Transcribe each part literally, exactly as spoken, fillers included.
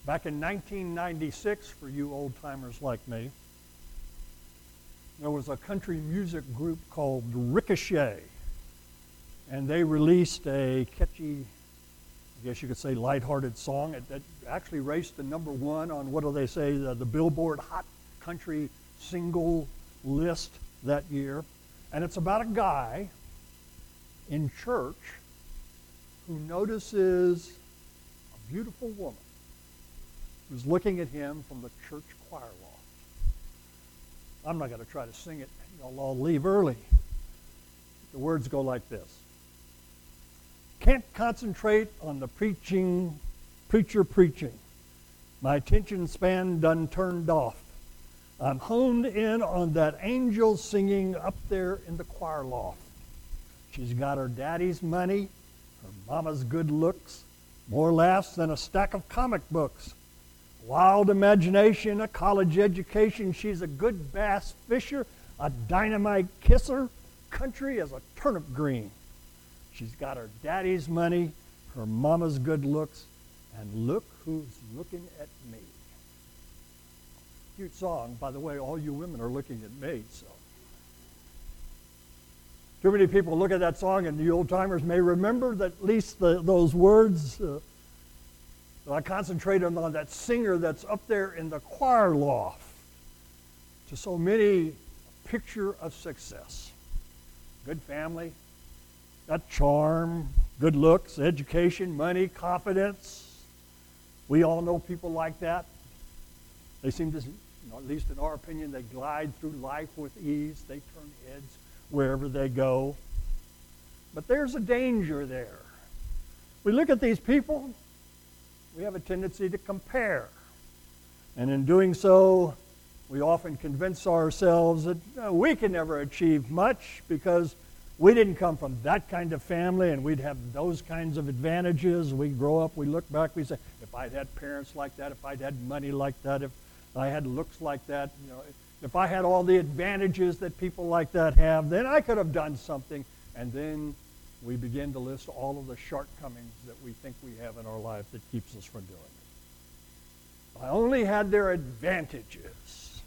Back in nineteen ninety-six, for you old-timers like me, there was a country music group called Ricochet, and they released a catchy, I guess you could say, lighthearted song. It, it actually raced the number one on, what do they say, the, the Billboard Hot Country Single list that year. And it's about a guy in church who notices a beautiful woman who's looking at him from the church choir loft. I'm not going to try to sing it. You'll all leave early. The words go like this. Can't concentrate on the preaching, preacher preaching. My attention span done turned off. I'm honed in on that angel singing up there in the choir loft. She's got her daddy's money, her mama's good looks, more laughs than a stack of comic books. Wild imagination, a college education. She's a good bass fisher, a dynamite kisser, country as a turnip green. She's got her daddy's money, her mama's good looks, and look who's looking at me. Cute song. By the way, all you women are looking at me, so. Too many people look at that song, and the old-timers may remember that at least the, those words. Uh, I concentrated on that singer that's up there in the choir loft. To so many, a picture of success. Good family, got charm, good looks, education, money, confidence. We all know people like that. They seem to, you know, at least in our opinion, they glide through life with ease. They turn heads wherever they go. But there's a danger there. We look at these people, we have a tendency to compare. And in doing so, we often convince ourselves that uh, we can never achieve much because we didn't come from that kind of family and we'd have those kinds of advantages. We grow up, we look back, we say, if I'd had parents like that, if I'd had money like that, if I had looks like that, you know, if I had all the advantages that people like that have, then I could have done something. And then we begin to list all of the shortcomings that we think we have in our life that keeps us from doing it. I only had their advantages. Is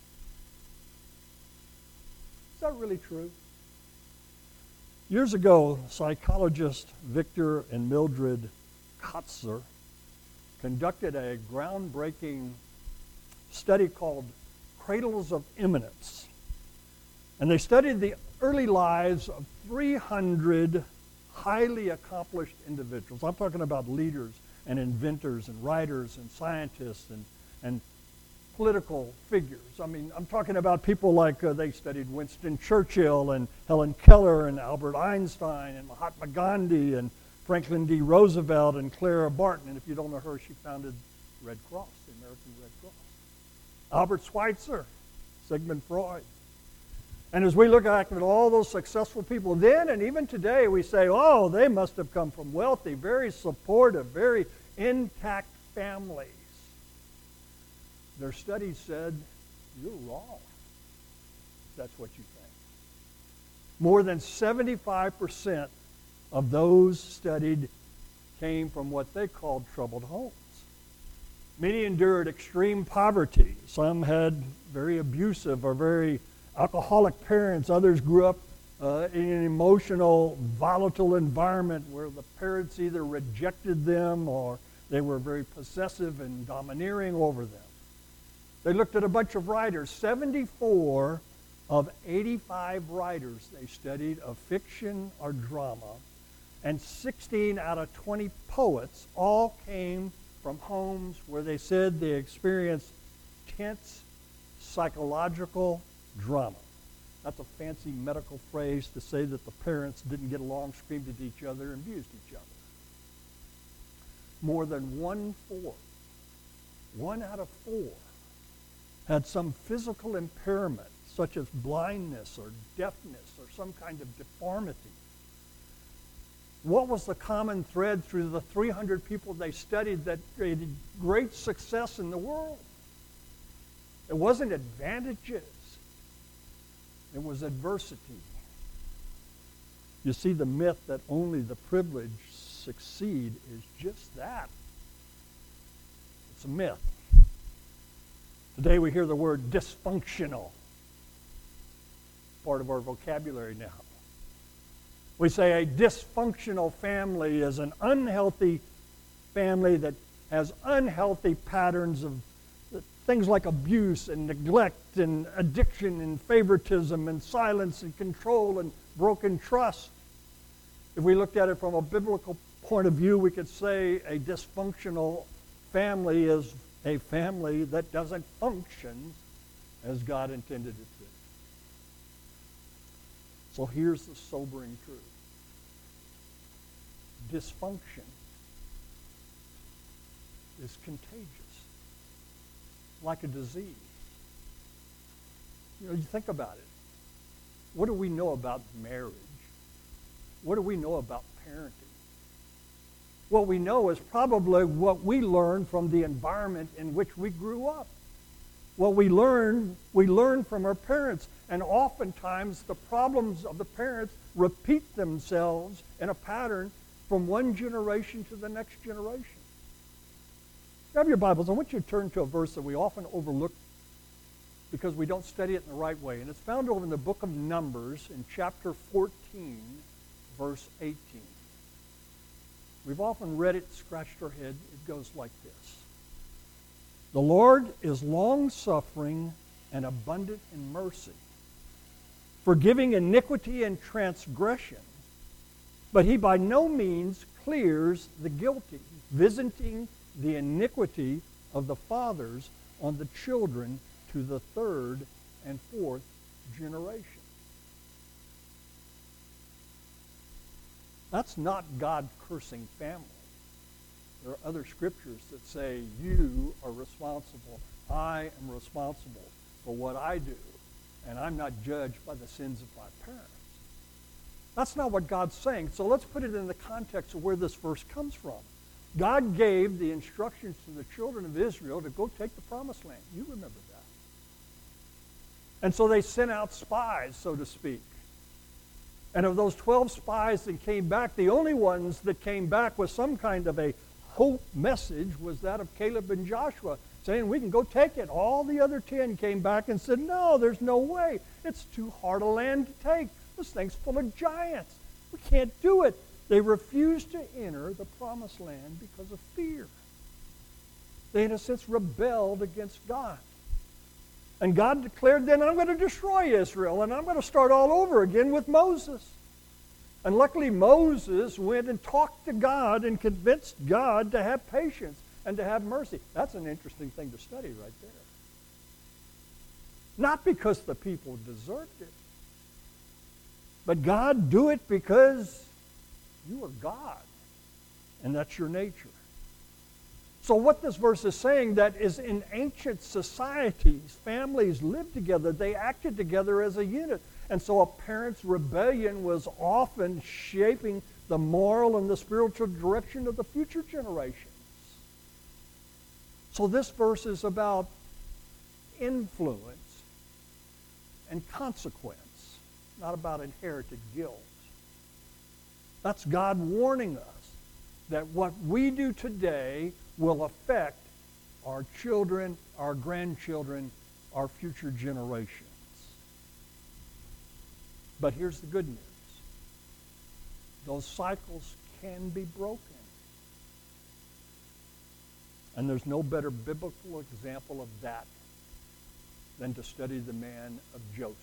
that really true? Years ago, psychologist Victor and Mildred Kotzer conducted a groundbreaking study called Cradles of Eminence. And they studied the early lives of three hundred highly accomplished individuals. I'm talking about leaders and inventors and writers and scientists and, and political figures. I mean, I'm talking about people like uh, they studied Winston Churchill and Helen Keller and Albert Einstein and Mahatma Gandhi and Franklin D. Roosevelt and Clara Barton. And if you don't know her, she founded Red Cross, the American Red Cross. Albert Schweitzer, Sigmund Freud. And as we look back at all those successful people then and even today, we say, oh, they must have come from wealthy, very supportive, very intact families. Their studies said, you're wrong, if that's what you think. More than seventy-five percent of those studied came from what they called troubled homes. Many endured extreme poverty. Some had very abusive or very alcoholic parents. Others grew up uh, in an emotional, volatile environment where the parents either rejected them or they were very possessive and domineering over them. They looked at a bunch of writers. seventy-four of eighty-five writers they studied of fiction or drama, and sixteen out of twenty poets all came from homes where they said they experienced tense psychological drama. That's a fancy medical phrase to say that the parents didn't get along, screamed at each other, and abused each other. More than one-fourth, one out of four, had some physical impairment, such as blindness or deafness or some kind of deformity. What was the common thread through the three hundred people they studied that created great success in the world? It wasn't advantages. It was adversity. You see, the myth that only the privileged succeed is just that. It's It's a myth. Today we hear the word dysfunctional, part of our vocabulary now. We say a dysfunctional family is an unhealthy family that has unhealthy patterns of things like abuse and neglect and addiction and favoritism and silence and control and broken trust. If we looked at it from a biblical point of view, we could say a dysfunctional family is a family that doesn't function as God intended it to. So here's the sobering truth. Dysfunction is contagious, like a disease. You know, you think about it. What do we know about marriage? What do we know about parenting? What we know is probably what we learned from the environment in which we grew up. What we learn, we learn from our parents. And oftentimes the problems of the parents repeat themselves in a pattern from one generation to the next generation. Grab your Bibles. I want you to turn to a verse that we often overlook because we don't study it in the right way. And it's found over in the book of Numbers in chapter fourteen, verse eighteen. We've often read it, scratched our head. It goes like this. The Lord is long-suffering and abundant in mercy, forgiving iniquity and transgression, but he by no means clears the guilty, visiting the iniquity of the fathers on the children to the third and fourth generation. That's not God cursing family. There are other scriptures that say, you are responsible. I am responsible for what I do, and I'm not judged by the sins of my parents. That's not what God's saying. So let's put it in the context of where this verse comes from. God gave the instructions to the children of Israel to go take the promised land. You remember that. And so they sent out spies, so to speak. And of those twelve spies that came back, the only ones that came back with some kind of a hope message was that of Caleb and Joshua, saying, we can go take it. All the other ten came back and said, no, there's no way. It's too hard a land to take. This thing's full of giants. We can't do it. They refused to enter the promised land because of fear. They, in a sense, rebelled against God. And God declared, then I'm going to destroy Israel, and I'm going to start all over again with Moses. And luckily Moses went and talked to God and convinced God to have patience and to have mercy. That's an interesting thing to study right there. Not because the people deserved it, but God do it because you are God, and that's your nature. So what this verse is saying, that is in ancient societies, families lived together. They acted together as a unit. And so a parent's rebellion was often shaping the moral and the spiritual direction of the future generations. So this verse is about influence and consequence, not about inherited guilt. That's God warning us that what we do today will affect our children, our grandchildren, our future generations. But here's the good news. Those cycles can be broken. And there's no better biblical example of that than to study the man of Joseph.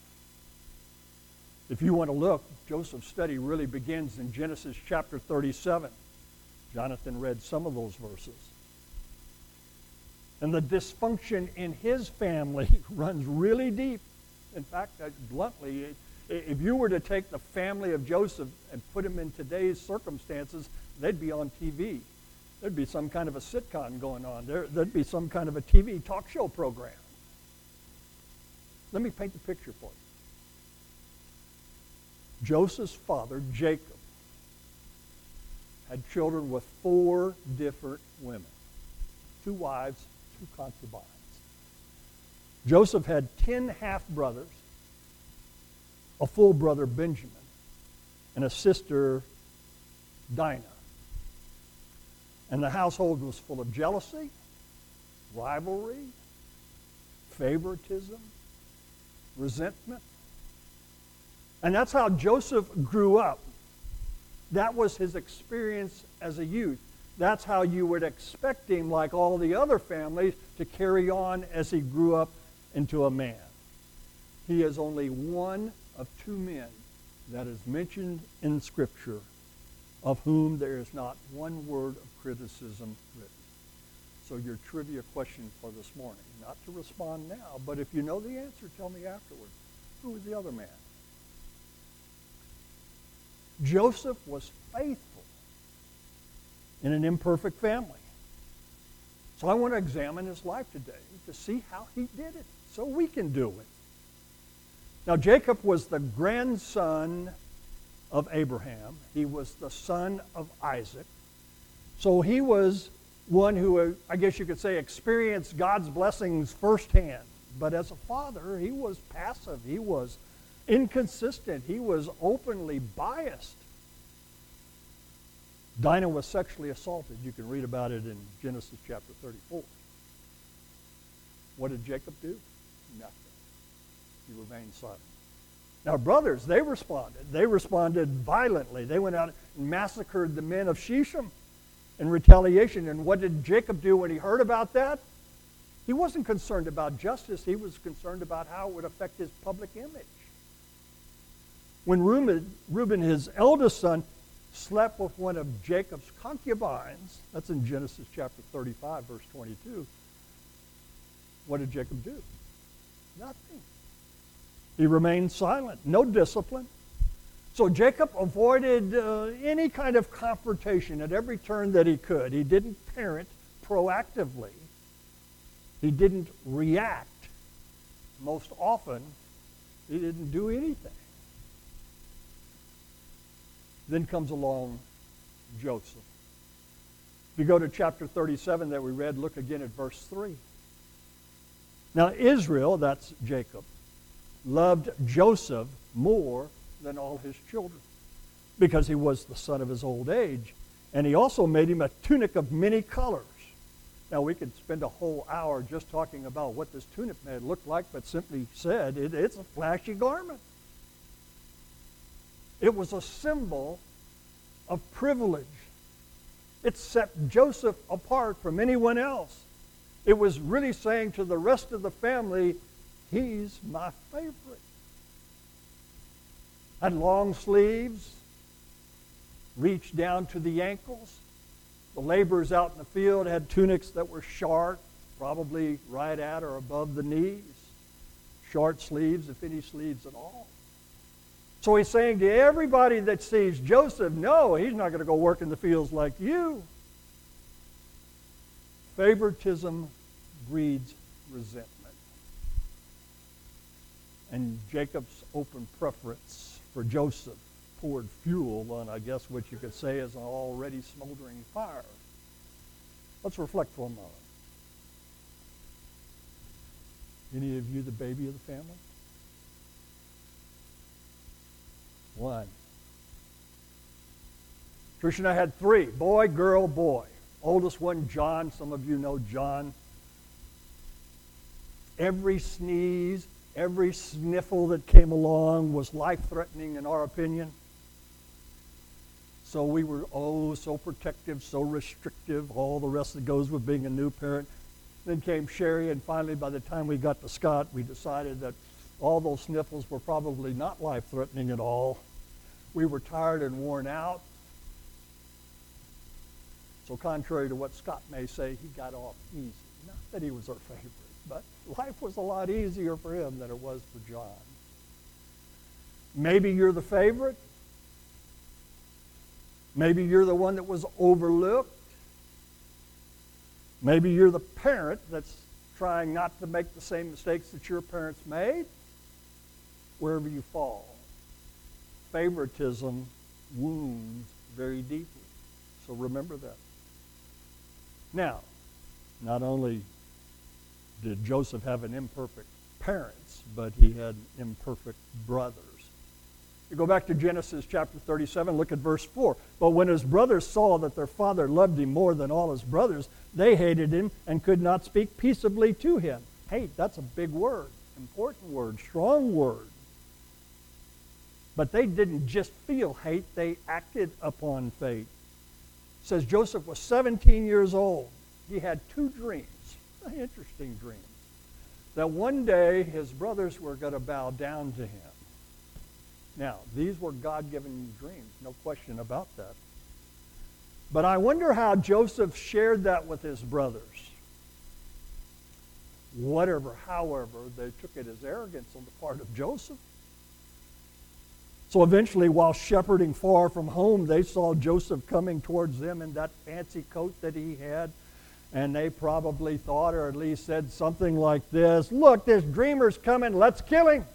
If you want to look, Joseph's study really begins in Genesis chapter thirty-seven. Jonathan read some of those verses. And the dysfunction in his family runs really deep. In fact, uh, bluntly, if you were to take the family of Joseph and put them in today's circumstances, they'd be on T V. There'd be some kind of a sitcom going on. There, there'd be some kind of a T V talk show program. Let me paint the picture for you. Joseph's father, Jacob, had children with four different women. Two wives, two concubines. Joseph had ten half-brothers, a full brother, Benjamin, and a sister, Dinah. And the household was full of jealousy, rivalry, favoritism, resentment. And that's how Joseph grew up. That was his experience as a youth. That's how you would expect him, like all the other families, to carry on as he grew up into a man. He is only one of two men that is mentioned in Scripture of whom there is not one word of criticism written. So your trivia question for this morning, not to respond now, but if you know the answer, tell me afterwards. Who was the other man? Joseph was faithful in an imperfect family. So I want to examine his life today to see how he did it, so we can do it. Now, Jacob was the grandson of Abraham. He was the son of Isaac. So he was one who, I guess you could say, experienced God's blessings firsthand. But as a father, he was passive. He was inconsistent. He was openly biased. Dinah was sexually assaulted. You can read about it in Genesis chapter thirty-four. What did Jacob do? Nothing. He remained silent. Now, brothers, they responded. They responded violently. They went out and massacred the men of Shechem in retaliation. And what did Jacob do when he heard about that? He wasn't concerned about justice. He was concerned about how it would affect his public image. When Reuben, Reuben, his eldest son, slept with one of Jacob's concubines, that's in Genesis chapter thirty-five, verse twenty-two, what did Jacob do? Nothing. He remained silent, no discipline. So Jacob avoided uh, any kind of confrontation at every turn that he could. He didn't parent proactively. He didn't react. Most often, he didn't do anything. Then comes along Joseph. If you go to chapter thirty-seven that we read, look again at verse three. Now Israel, that's Jacob, loved Joseph more than all his children because he was the son of his old age. And he also made him a tunic of many colors. Now we could spend a whole hour just talking about what this tunic may look like, but simply said, it, it's a flashy garment. It was a symbol of privilege. It set Joseph apart from anyone else. It was really saying to the rest of the family, he's my favorite. Had long sleeves, reached down to the ankles. The laborers out in the field had tunics that were short, probably right at or above the knees. Short sleeves, if any sleeves at all. So he's saying to everybody that sees Joseph, no, he's not going to go work in the fields like you. Favoritism breeds resentment. And Jacob's open preference for Joseph poured fuel on, I guess, what you could say is an already smoldering fire. Let's reflect for a moment. Any of you the baby of the family? One. Trish and I had three. Boy, girl, boy. Oldest one, John. Some of you know John. Every sneeze, every sniffle that came along was life-threatening in our opinion. So we were, oh, so protective, so restrictive, all the rest that goes with being a new parent. Then came Sherry, and finally, by the time we got to Scott, we decided that all those sniffles were probably not life-threatening at all. We were tired and worn out. So contrary to what Scott may say, he got off easy. Not that he was our favorite, but life was a lot easier for him than it was for John. Maybe you're the favorite. Maybe you're the one that was overlooked. Maybe you're the parent that's trying not to make the same mistakes that your parents made. Wherever you fall, favoritism wounds very deeply. So remember that. Now, not only did Joseph have an imperfect parents, but he had imperfect brothers. You go back to Genesis chapter thirty-seven, look at verse four. But when his brothers saw that their father loved him more than all his brothers, They hated him and could not speak peaceably to him. Hate, that's a big word, important word, strong word. But they didn't just feel hate, they acted upon fate. It says Joseph was seventeen years old. He had two dreams, interesting dreams, that one day his brothers were going to bow down to him. Now, these were God-given dreams, no question about that. But I wonder how Joseph shared that with his brothers. Whatever, however, they took it as arrogance on the part of Joseph. So eventually, while shepherding far from home, they saw Joseph coming towards them in that fancy coat that he had. And they probably thought, or at least said something like this, "Look, this dreamer's coming, let's kill him."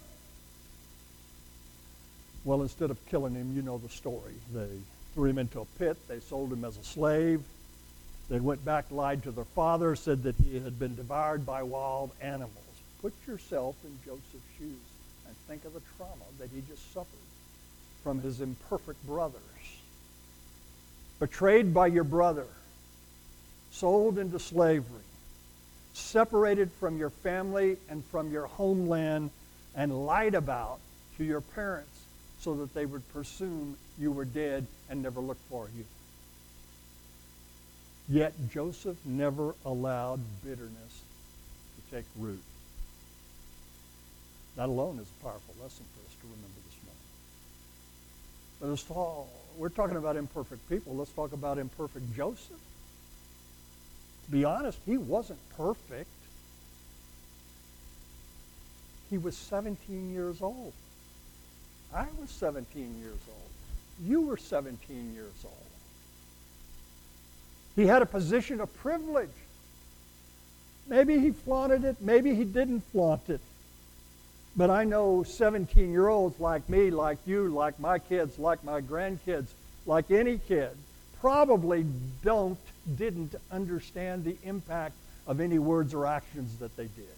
Well, instead of killing him, you know the story. They threw him into a pit. They sold him as a slave. They went back, lied to their father, said that he had been devoured by wild animals. Put yourself in Joseph's shoes and think of the trauma that he just suffered from his imperfect brothers. Betrayed by your brother, sold into slavery, separated from your family and from your homeland, and lied about to your parents so that they would presume you were dead and never look for you. Yet Joseph never allowed bitterness to take root. That alone is a powerful lesson for us to remember this morning. But let's talk, we're talking about imperfect people. Let's talk about imperfect Joseph. To be honest, he wasn't perfect. He was seventeen years old. I was seventeen years old. You were seventeen years old. He had a position of privilege. Maybe he flaunted it, maybe he didn't flaunt it. But I know seventeen-year-olds like me, like you, like my kids, like my grandkids, like any kid, probably don't, didn't understand the impact of any words or actions that they did.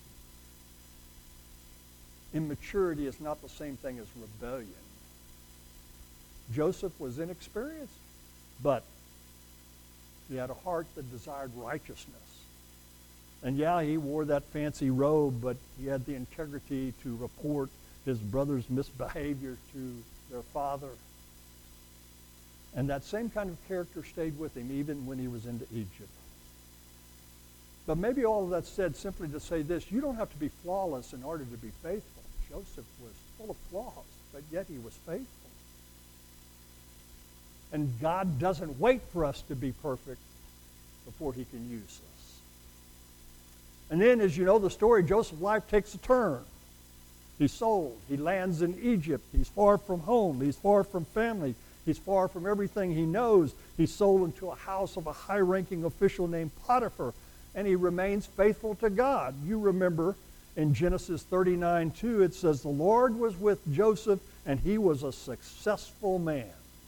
Immaturity is not the same thing as rebellion. Joseph was inexperienced, but he had a heart that desired righteousness. And yeah, he wore that fancy robe, but he had the integrity to report his brother's misbehavior to their father. And that same kind of character stayed with him even when he was into Egypt. But maybe all of that said simply to say this: you don't have to be flawless in order to be faithful. Joseph was full of flaws, but yet he was faithful. And God doesn't wait for us to be perfect before he can use us. And then, as you know the story, Joseph's life takes a turn. He's sold. He lands in Egypt. He's far from home. He's far from family. He's far from everything he knows. He's sold into a house of a high-ranking official named Potiphar, and he remains faithful to God. You remember in Genesis thirty-nine two, it says, "The Lord was with Joseph, and he was a successful man."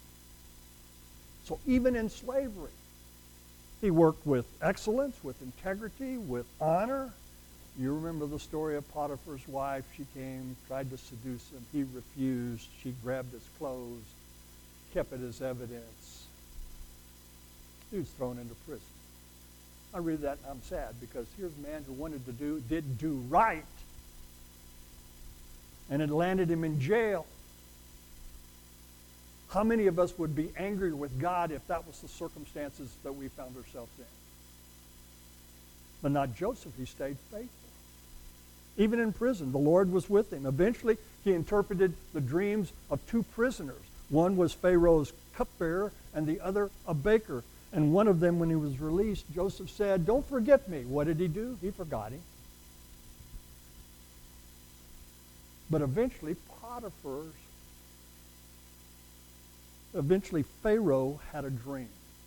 So even in slavery, he worked with excellence, with integrity, with honor. You remember the story of Potiphar's wife. She came, tried to seduce him. He refused. She grabbed his clothes, kept it as evidence. He was thrown into prison. I read that and I'm sad, because here's a man who wanted to do, did do right, and it landed him in jail. How many of us would be angry with God if that was the circumstances that we found ourselves in? But not Joseph. He stayed faithful. Even in prison, the Lord was with him. Eventually, he interpreted the dreams of two prisoners. One was Pharaoh's cupbearer, and the other a baker. And one of them, when he was released, Joseph said, "Don't forget me." What did he do? He forgot him. But eventually, Potiphar's Eventually, Pharaoh had a dream.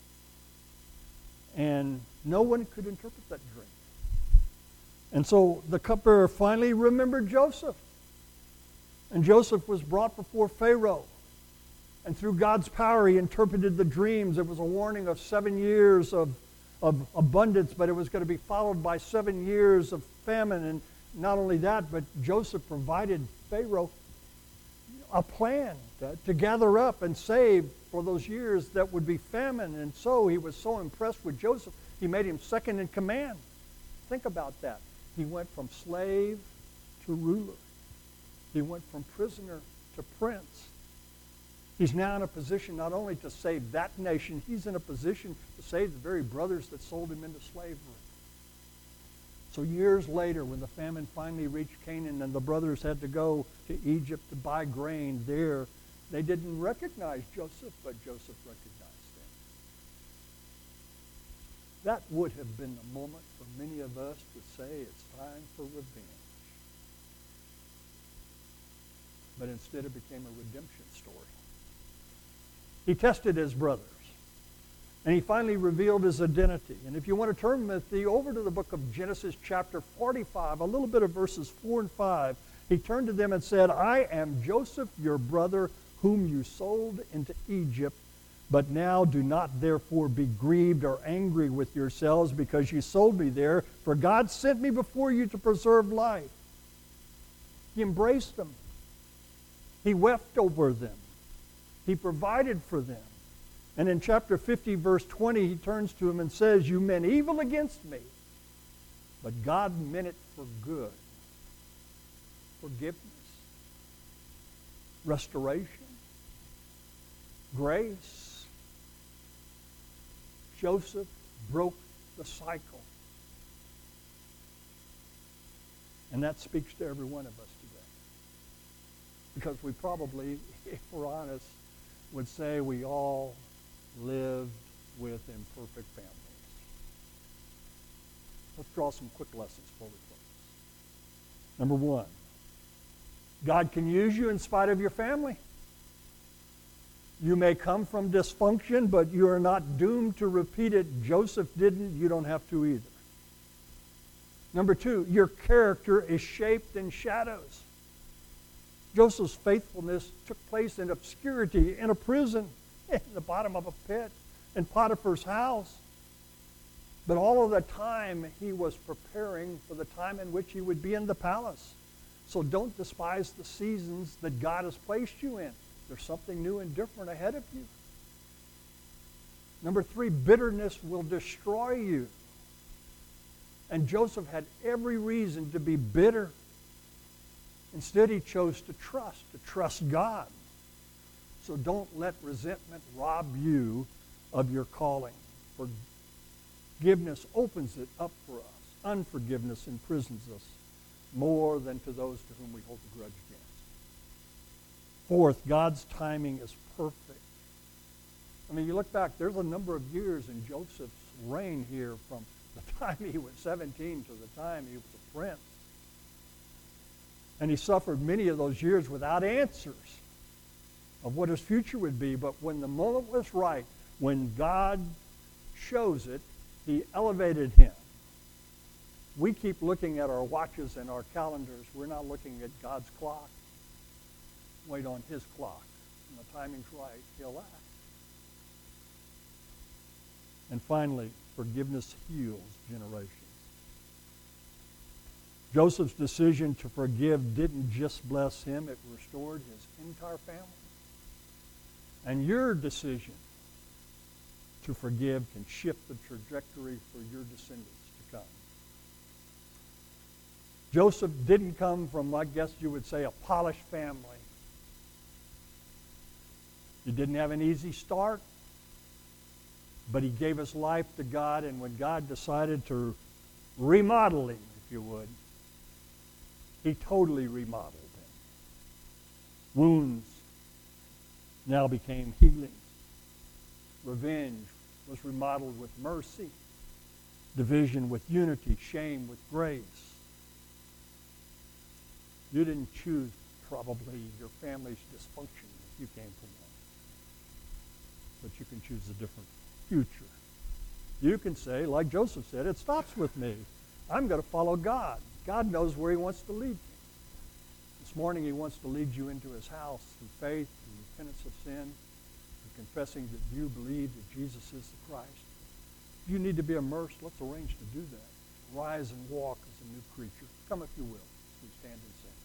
And no one could interpret that dream. And so the cupbearer finally remembered Joseph. And Joseph was brought before Pharaoh. And through God's power, he interpreted the dreams. It was a warning of seven years of, of abundance, but it was going to be followed by seven years of famine. And not only that, but Joseph provided Pharaoh a plan to, to gather up and save for those years that would be famine. And so he was so impressed with Joseph, He made him second in command. Think about that. He went from slave to ruler. He went from prisoner to prince. He's now in a position not only to save that nation, he's in a position to save the very brothers that sold him into slavery. So years later, when the famine finally reached Canaan and the brothers had to go to Egypt to buy grain there, they didn't recognize Joseph, but Joseph recognized them. That would have been the moment for many of us to say it's time for revenge. But instead it became a redemption story. He tested his brothers. And he finally revealed his identity. And if you want to turn with me over to the book of Genesis chapter forty-five, a little bit of verses four and five, he turned to them and said, I am Joseph, your brother, whom you sold into Egypt. But now do not therefore be grieved or angry with yourselves because you sold me there, for God sent me before you to preserve life. He embraced them. He wept over them. He provided for them. And in chapter fifty, verse twenty, he turns to him and says, you meant evil against me, but God meant it for good. Forgiveness, restoration, grace. Joseph broke the cycle. And that speaks to every one of us today. Because we probably, if we're honest, would say we all lived with imperfect families. Let's draw some quick lessons before we close. Number one, God can use you in spite of your family. You may come from dysfunction, but you are not doomed to repeat it. Joseph didn't. You don't have to either. Number two, your character is shaped in shadows. Joseph's faithfulness took place in obscurity, in a prison, in the bottom of a pit, in Potiphar's house. But all of the time, he was preparing for the time in which he would be in the palace. So don't despise the seasons that God has placed you in. There's something new and different ahead of you. Number three, bitterness will destroy you. And Joseph had every reason to be bitter. Instead, he chose to trust, to trust God. So don't let resentment rob you of your calling. Forgiveness opens it up for us. Unforgiveness imprisons us more than to those to whom we hold a grudge against. Fourth, God's timing is perfect. I mean, you look back, there's a number of years in Joseph's reign here from the time he was seventeen to the time he was a prince. And he suffered many of those years without answers of what his future would be. But when the moment was right, when God chose it, he elevated him. We keep looking at our watches and our calendars. We're not looking at God's clock. Wait on his clock. When the timing's right, he'll act. And finally, forgiveness heals generations. Joseph's decision to forgive didn't just bless him, it restored his entire family. And your decision to forgive can shift the trajectory for your descendants to come. Joseph didn't come from, I guess you would say, a polished family. He didn't have an easy start, but he gave his life to God, and when God decided to remodel him, if you would, he totally remodeled him. Wounds now became healing. Revenge was remodeled with mercy. Division with unity. Shame with grace. You didn't choose probably your family's dysfunction if you came from one. But you can choose a different future. You can say, like Joseph said, it stops with me. I'm going to follow God. God knows where he wants to lead me. This morning he wants to lead you into his house through faith, through repentance of sin, through confessing that you believe that Jesus is the Christ. If you need to be immersed, let's arrange to do that. Rise and walk as a new creature. Come if you will. We stand and sing.